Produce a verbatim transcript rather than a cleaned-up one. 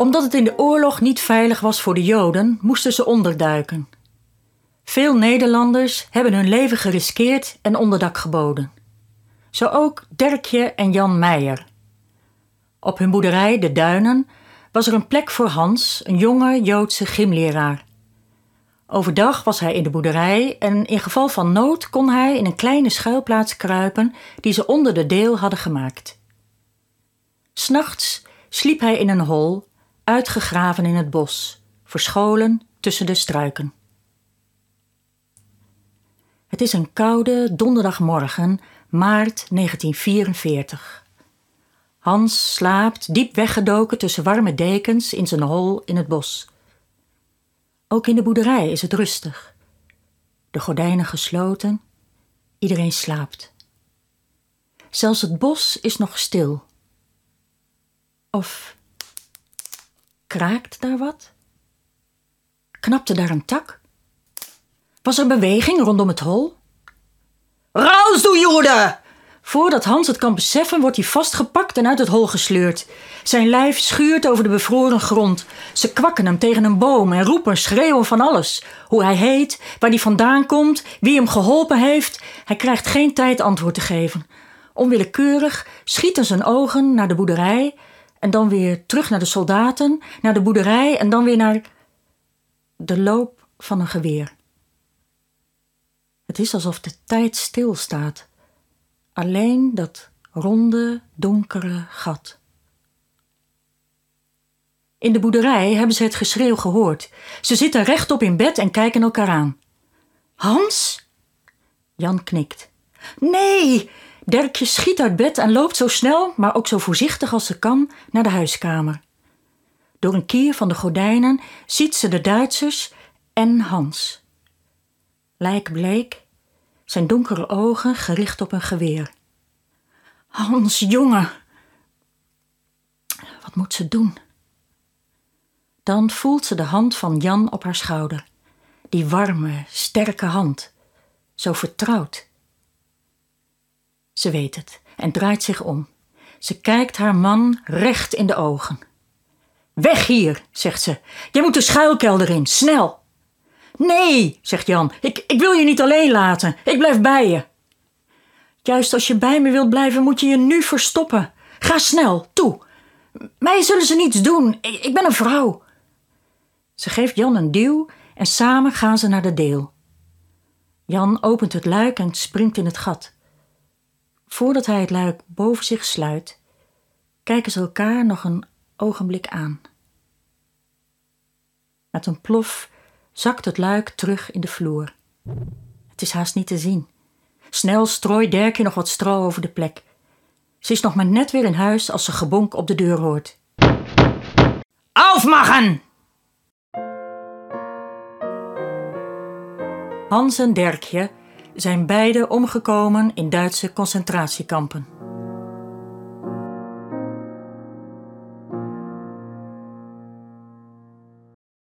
Omdat het in de oorlog niet veilig was voor de Joden, moesten ze onderduiken. Veel Nederlanders hebben hun leven geriskeerd en onderdak geboden. Zo ook Derkje en Jan Meijer. Op hun boerderij, de Duinen, was er een plek voor Hans, een jonge Joodse gymleraar. Overdag was hij in de boerderij en in geval van nood kon hij in een kleine schuilplaats kruipen die ze onder de deel hadden gemaakt. 'S Nachts sliep hij in een hol, uitgegraven in het bos, verscholen tussen de struiken. Het is een koude donderdagmorgen, maart negentien vierenveertig. Hans slaapt diep weggedoken tussen warme dekens in zijn hol in het bos. Ook in de boerderij is het rustig. De gordijnen gesloten, iedereen slaapt. Zelfs het bos is nog stil. Of kraakt daar wat? Knapte daar een tak? Was er beweging rondom het hol? Raus, du Jude! Voordat Hans het kan beseffen, wordt hij vastgepakt en uit het hol gesleurd. Zijn lijf schuurt over de bevroren grond. Ze kwakken hem tegen een boom en roepen, schreeuwen van alles. Hoe hij heet, waar hij vandaan komt, wie hem geholpen heeft. Hij krijgt geen tijd antwoord te geven. Onwillekeurig schieten zijn ogen naar de boerderij en dan weer terug naar de soldaten, naar de boerderij en dan weer naar de loop van een geweer. Het is alsof de tijd stilstaat. Alleen dat ronde, donkere gat. In de boerderij hebben ze het geschreeuw gehoord. Ze zitten rechtop in bed en kijken elkaar aan. Hans? Jan knikt. Nee! Derkje schiet uit bed en loopt zo snel, maar ook zo voorzichtig als ze kan, naar de huiskamer. Door een kier van de gordijnen ziet ze de Duitsers en Hans. Lijkbleek, zijn donkere ogen gericht op een geweer. Hans, jongen! Wat moet ze doen? Dan voelt ze de hand van Jan op haar schouder. Die warme, sterke hand. Zo vertrouwd. Ze weet het en draait zich om. Ze kijkt haar man recht in de ogen. Weg hier, zegt ze. Jij moet de schuilkelder in, snel! Nee, zegt Jan, ik, ik wil je niet alleen laten. Ik blijf bij je. Juist als je bij me wilt blijven, moet je je nu verstoppen. Ga snel, toe. Mij zullen ze niets doen. Ik, ik ben een vrouw. Ze geeft Jan een duw en samen gaan ze naar de deel. Jan opent het luik en springt in het gat. Voordat hij het luik boven zich sluit, kijken ze elkaar nog een ogenblik aan. Met een plof zakt het luik terug in de vloer. Het is haast niet te zien. Snel strooit Derkje nog wat stro over de plek. Ze is nog maar net weer in huis als ze gebonk op de deur hoort. Aufmachen! Hans en Derkje zijn beide omgekomen in Duitse concentratiekampen.